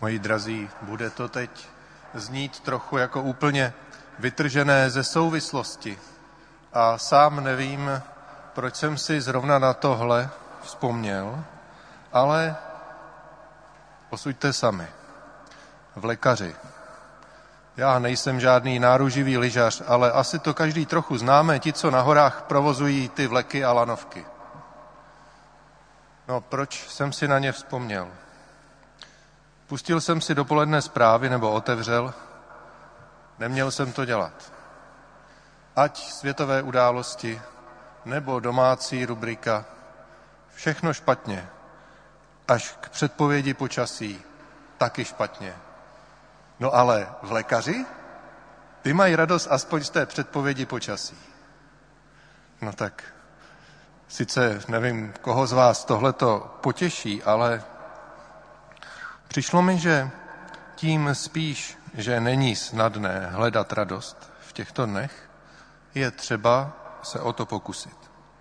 Moji drazí, bude to teď znít trochu jako úplně vytržené ze souvislosti. A sám nevím, proč jsem si zrovna na tohle vzpomněl, ale posuďte sami. Vlekaři. Já nejsem žádný náruživý lyžař, ale asi to každý trochu známe, ti, co na horách provozují ty vleky a lanovky. No, proč jsem si na ně vzpomněl? Pustil jsem si dopoledne zprávy, nebo otevřel. Neměl jsem to dělat. Ať světové události, nebo domácí rubrika, všechno špatně. Až k předpovědi počasí, taky špatně. No ale vlekaři? Ty mají radost aspoň z té předpovědi počasí. No tak, sice nevím, koho z vás tohleto potěší, ale přišlo mi, že tím spíš, že není snadné hledat radost v těchto dnech, je třeba se o to pokusit.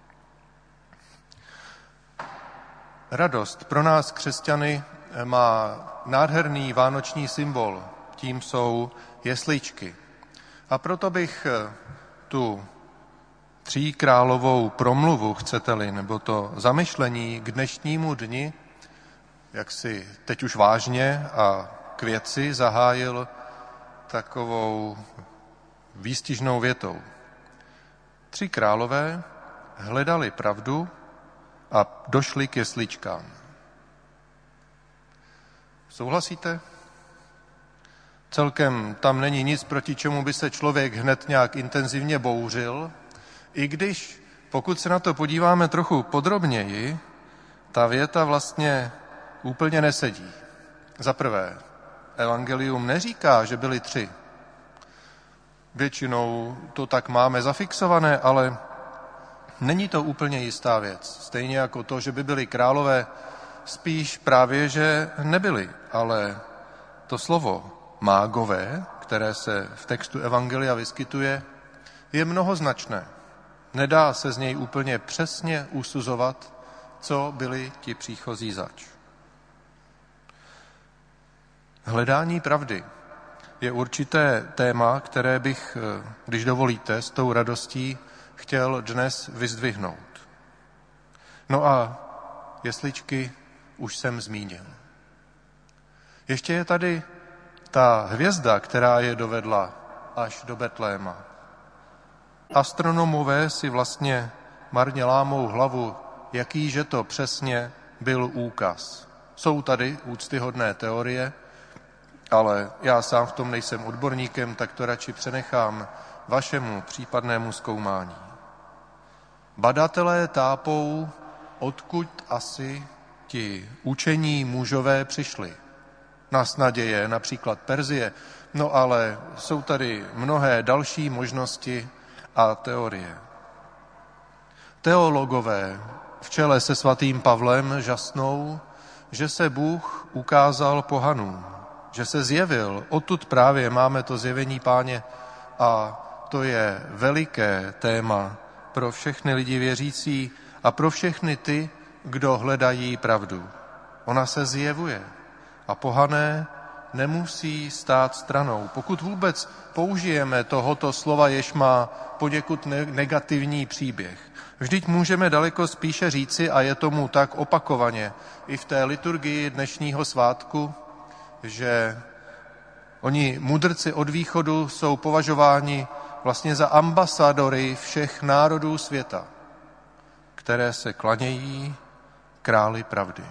Radost pro nás křesťany má nádherný vánoční symbol, tím jsou jesličky. A proto bych tu tříkrálovou promluvu, chcete-li, nebo to zamyšlení k dnešnímu dni, jak si teď už vážně a k věci zahájil takovou výstižnou větou. 3 králové hledali pravdu a došli k jesličkám. Souhlasíte? Celkem tam není nic, proti čemu by se člověk hned nějak intenzivně bouřil, i když, pokud se na to podíváme trochu podrobněji, ta věta vlastně úplně nesedí. Za prvé, evangelium neříká, že byli 3. Většinou to tak máme zafixované, ale není to úplně jistá věc. Stejně jako to, že by byli králové, spíš právě, že nebyli, ale to slovo mágové, které se v textu evangelia vyskytuje, je mnohoznačné. Nedá se z něj úplně přesně usuzovat, co byli ti příchozí zač. Hledání pravdy je určité téma, které bych, když dovolíte, s tou radostí chtěl dnes vyzdvihnout. No a jesličky už jsem zmínil. Ještě je tady ta hvězda, která je dovedla až do Betléma. Astronomové si vlastně marně lámou hlavu, jakýže to přesně byl úkaz. Jsou tady úctyhodné teorie, ale já sám v tom nejsem odborníkem, tak to radši přenechám vašemu případnému zkoumání. Badatelé tápou, odkud asi ti učení mužové přišli. Na naděje, například Perzie, no ale jsou tady mnohé další možnosti a teorie. Teologové v čele se svatým Pavlem žasnou, že se Bůh ukázal pohanům, že se zjevil. Odtud právě máme to zjevení Páně a to je veliké téma pro všechny lidi věřící a pro všechny ty, kdo hledají pravdu. Ona se zjevuje a pohané nemusí stát stranou. Pokud vůbec použijeme tohoto slova, jež má poněkud negativní příběh. Vždyť můžeme daleko spíše říci, a je tomu tak opakovaně, i v té liturgii dnešního svátku, že oni mudrci od východu jsou považováni vlastně za ambasadory všech národů světa, které se klanějí králi pravdy.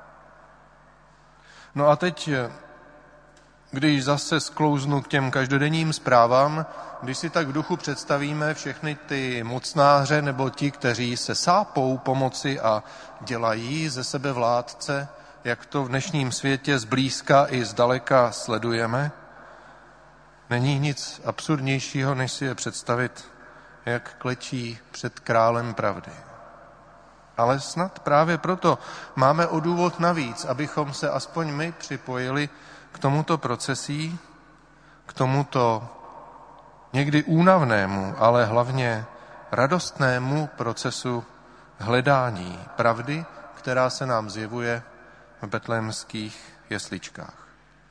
No a teď, když zase sklouznu k těm každodenním zprávám, když si tak v duchu představíme všechny ty mocnáře nebo ti, kteří se sápou pomoci a dělají ze sebe vládce, jak to v dnešním světě zblízka i zdaleka sledujeme, není nic absurdnějšího, než si je představit, jak klečí před králem pravdy. Ale snad právě proto máme o důvod navíc, abychom se aspoň my připojili k tomuto procesí, k tomuto někdy únavnému, ale hlavně radostnému procesu hledání pravdy, která se nám zjevuje v betlémských jesličkách.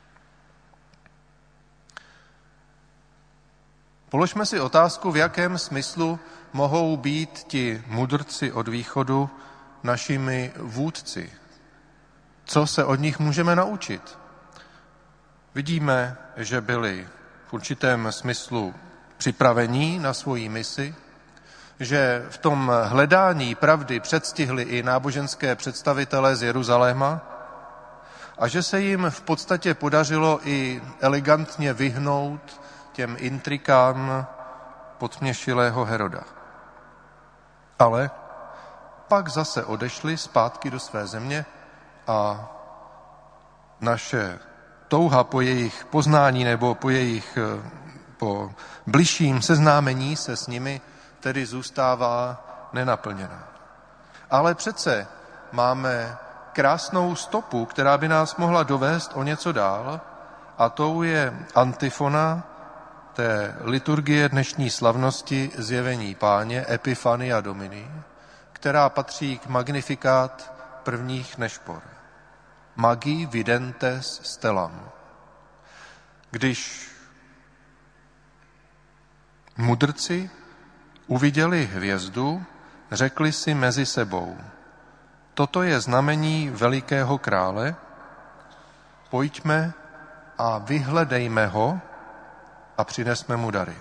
Položme si otázku, v jakém smyslu mohou být ti mudrci od východu našimi vůdci. Co se od nich můžeme naučit? Vidíme, že byli v určitém smyslu připravení na svoji misi, že v tom hledání pravdy předstihli i náboženské představitele z Jeruzaléma a že se jim v podstatě podařilo i elegantně vyhnout těm intrikám podsměšilého Heroda. Ale pak zase odešli zpátky do své země a naše touha po jejich poznání nebo po bližším seznámení se s nimi tedy zůstává nenaplněná. Ale přece máme krásnou stopu, která by nás mohla dovést o něco dál, a tou je antifona té liturgie dnešní slavnosti Zjevení Páně, Epifania Domini, která patří k Magnifikát prvních nešpor. Magi videntes stellam. Když mudrci uviděli hvězdu, řekli si mezi sebou: toto je znamení velikého krále, pojďme a vyhledejme ho a přinesme mu dary.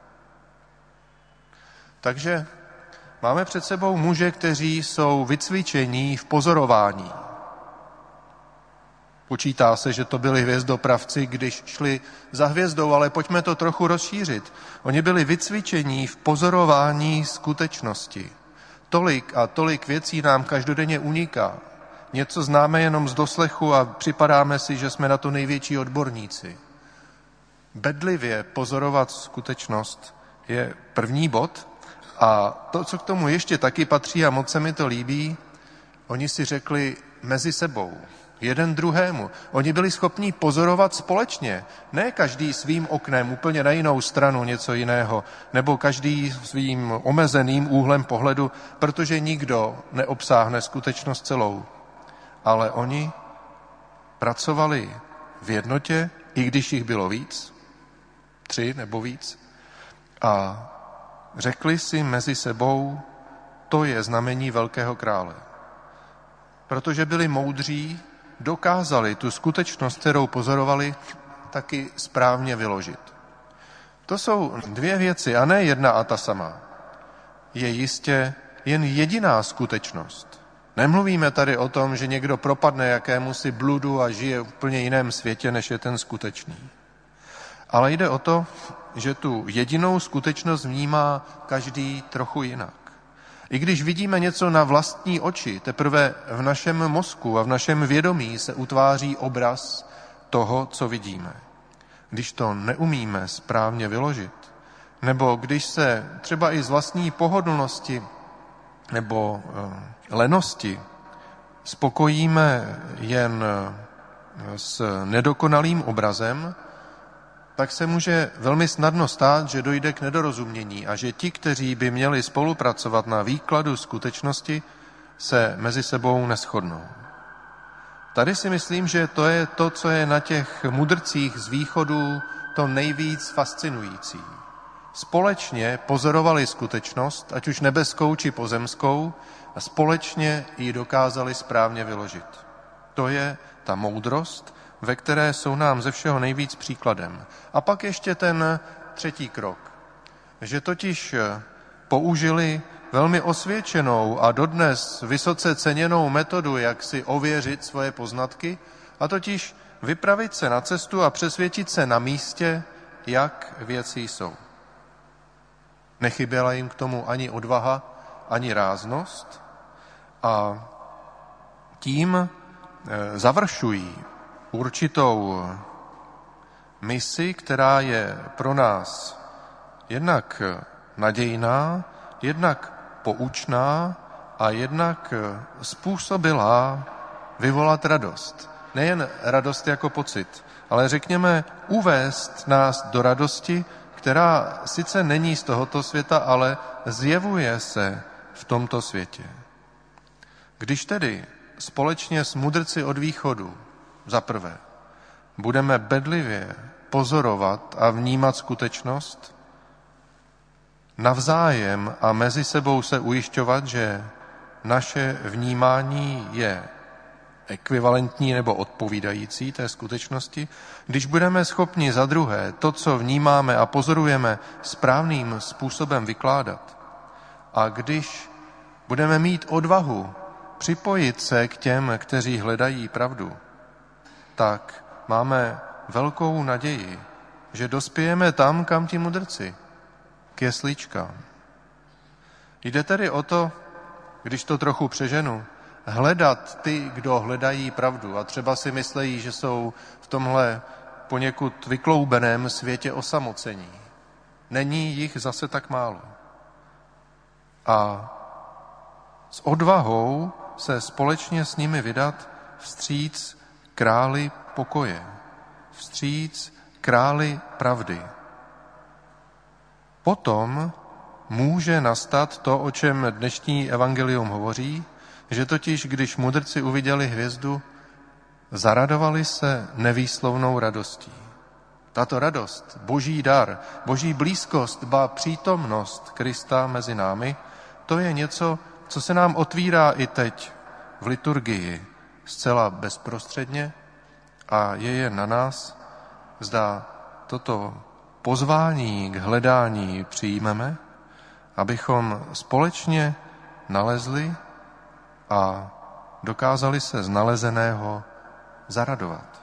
Takže máme před sebou muže, kteří jsou vycvičení v pozorování. Počítá se, že to byli hvězdopravci, když šli za hvězdou, ale pojďme to trochu rozšířit. Oni byli vycvičení v pozorování skutečnosti. Tolik a tolik věcí nám každodenně uniká. Něco známe jenom z doslechu a připadáme si, že jsme na to největší odborníci. Bedlivě pozorovat skutečnost je první bod a to, co k tomu ještě taky patří a moc se mi to líbí, oni si řekli mezi sebou, jeden druhému. Oni byli schopni pozorovat společně, ne každý svým oknem, úplně na jinou stranu něco jiného, nebo každý svým omezeným úhlem pohledu, protože nikdo neobsáhne skutečnost celou. Ale oni pracovali v jednotě, i když jich bylo víc, 3 nebo víc, a řekli si mezi sebou, to je znamení velkého krále. Protože byli moudří, dokázali tu skutečnost, kterou pozorovali, taky správně vyložit. To jsou 2 věci a ne jedna a ta sama. Je jistě jen jediná skutečnost. Nemluvíme tady o tom, že někdo propadne jakémusi bludu a žije v úplně jiném světě, než je ten skutečný. Ale jde o to, že tu jedinou skutečnost vnímá každý trochu jinak. I když vidíme něco na vlastní oči, teprve v našem mozku a v našem vědomí se utváří obraz toho, co vidíme. Když to neumíme správně vyložit, nebo když se třeba i z vlastní pohodlnosti nebo lenosti spokojíme jen s nedokonalým obrazem, tak se může velmi snadno stát, že dojde k nedorozumění a že ti, kteří by měli spolupracovat na výkladu skutečnosti, se mezi sebou neshodnou. Tady si myslím, že to je to, co je na těch mudrcích z východu to nejvíc fascinující. Společně pozorovali skutečnost, ať už nebeskou či pozemskou, a společně ji dokázali správně vyložit. To je ta moudrost, ve které jsou nám ze všeho nejvíc příkladem. A pak ještě ten 3. krok, že totiž použili velmi osvědčenou a dodnes vysoce ceněnou metodu, jak si ověřit svoje poznatky, a totiž vypravit se na cestu a přesvědčit se na místě, jak věci jsou. Nechyběla jim k tomu ani odvaha, ani ráznost a tím završují určitou misi, která je pro nás jednak nadějná, jednak poučná a jednak způsobilá vyvolat radost. Nejen radost jako pocit, ale řekněme uvést nás do radosti, která sice není z tohoto světa, ale zjevuje se v tomto světě. Když tedy společně s mudrci od východu za prvé budeme bedlivě pozorovat a vnímat skutečnost, navzájem a mezi sebou se ujišťovat, že naše vnímání je ekvivalentní nebo odpovídající té skutečnosti, když budeme schopni za druhé to, co vnímáme a pozorujeme, správným způsobem vykládat, a když budeme mít odvahu připojit se k těm, kteří hledají pravdu, tak máme velkou naději, že dospějeme tam, kam ti mudrci, k jesličkám. Jde tedy o to, když to trochu přeženu, hledat ty, kdo hledají pravdu a třeba si myslejí, že jsou v tomhle poněkud vykloubeném světě osamocení. Není jich zase tak málo. A s odvahou se společně s nimi vydat vstříc králi pokoje, vstříc králi pravdy. Potom může nastat to, o čem dnešní evangelium hovoří, že totiž, když mudrci uviděli hvězdu, zaradovali se nevýslovnou radostí. Tato radost, boží dar, boží blízkost, ba přítomnost Krista mezi námi, to je něco, co se nám otvírá i teď v liturgii zcela bezprostředně a je jen na nás, zda toto pozvání k hledání přijmeme, abychom společně nalezli a dokázali se z nalezeného zaradovat.